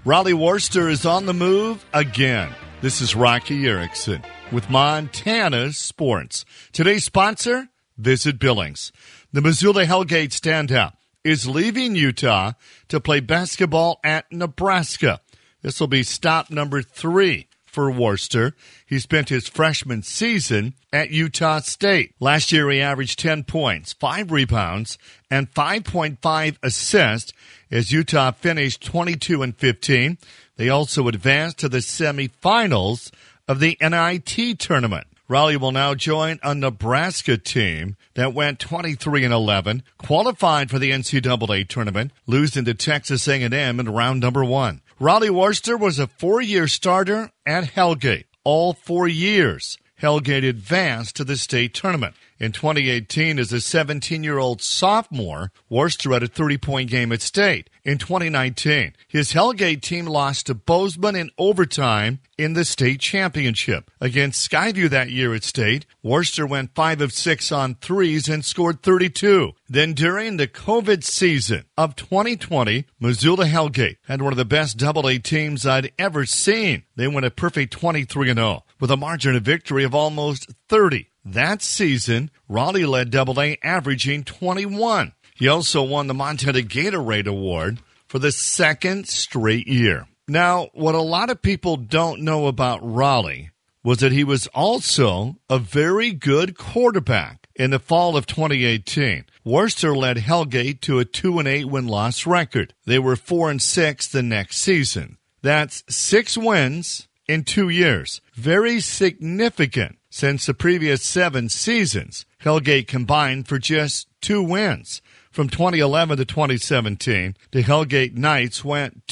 Raleigh Worcester is on the move again. This is Rocky Erickson with Montana Sports. Today's sponsor, Visit Billings. The Missoula Hellgate standout is leaving Utah to play basketball at Nebraska. This will be stop number 3 for Worcester. He spent his freshman season at Utah State. Last year, he averaged 10 points, 5 rebounds, and 5.5 assists as Utah finished 22-15. They also advanced to the semifinals of the NIT tournament. Raleigh will now join a Nebraska team that went 23-11, qualified for the NCAA tournament, losing to Texas A&M in round number 1. Raleigh Worcester was a 4-year starter at Hellgate. All 4 years, Hellgate advanced to the state tournament. In 2018, as a 17-year-old sophomore, Worcester had a 30-point game at state. In 2019, his Hellgate team lost to Bozeman in overtime in the state championship. Against Skyview that year at state, Worcester went 5 of 6 on threes and scored 32. Then during the COVID season of 2020, Missoula Hellgate had one of the best AA teams I'd ever seen. They went a perfect 23-0 with a margin of victory of almost 30. That season, Raleigh led AA, averaging 21. He also won the Montana Gatorade Award for the 2nd straight year. Now, what a lot of people don't know about Raleigh was that he was also a very good quarterback. In the fall of 2018, Worcester led Hellgate to a 2-8 win-loss record. They were 4-6 the next season. That's 6 wins in 2 years. Very significant. Since the previous 7 seasons, Hellgate combined for just 2 wins. From 2011 to 2017, the Hellgate Knights went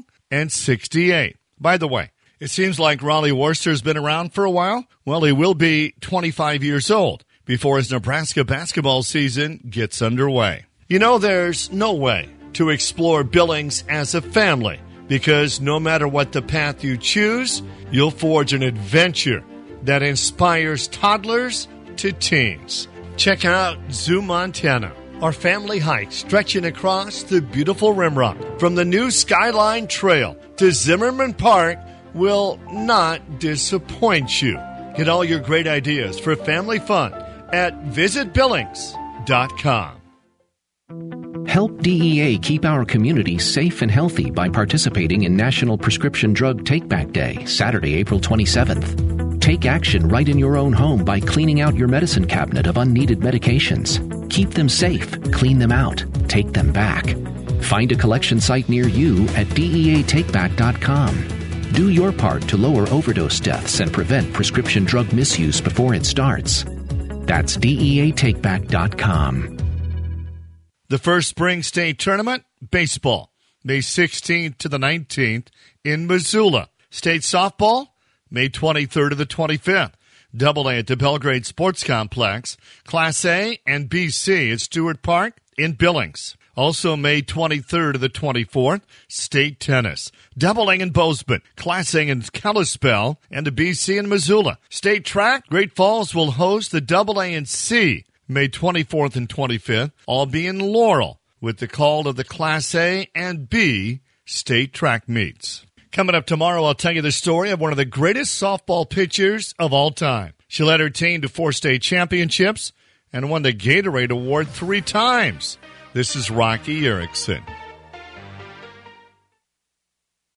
2-68. By the way, it seems like Raleigh Worcester's been around for a while. Well, he will be 25 years old before his Nebraska basketball season gets underway. You know, there's no way to explore Billings as a family because no matter what the path you choose, you'll forge an adventure that inspires toddlers to teens. Check out Zoo Montana, our family hike stretching across the beautiful Rimrock. From the new Skyline Trail to Zimmerman Park will not disappoint you. Get all your great ideas for family fun at visitbillings.com. Help DEA keep our community safe and healthy by participating in National Prescription Drug Take-Back Day, Saturday, April 27th. Take action right in your own home by cleaning out your medicine cabinet of unneeded medications. Keep them safe, clean them out, take them back. Find a collection site near you at DEATakeback.com. Do your part to lower overdose deaths and prevent prescription drug misuse before it starts. That's DEATakeback.com. The first spring state tournament, baseball, May 16th to the 19th in Missoula. State softball, May 23rd to the 25th. AA at the Belgrade Sports Complex. Class A and BC at Stewart Park in Billings. Also May 23rd to the 24th, state tennis. AA in Bozeman. Class A in Kalispell and the BC in Missoula. State track, Great Falls will host the AA and C May 24th and 25th, all be in Laurel with the call of the Class A and B state track meets. Coming up tomorrow, I'll tell you the story of one of the greatest softball pitchers of all time. She led her team to 4 state championships and won the Gatorade Award 3 times. This is Rocky Erickson.